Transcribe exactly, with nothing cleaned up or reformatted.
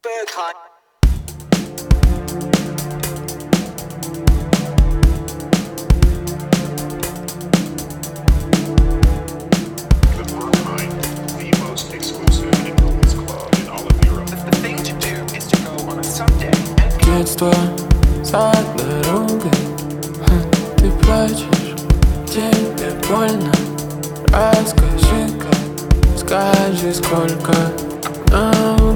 Berghain. The Berghain, the most exclusive and elite club in all of Europe. The thing to do is to go on a Sunday and Детство за дорогой, Ха, ты плачешь, тебе больно. Расскажи-ка, скажи, сколько нам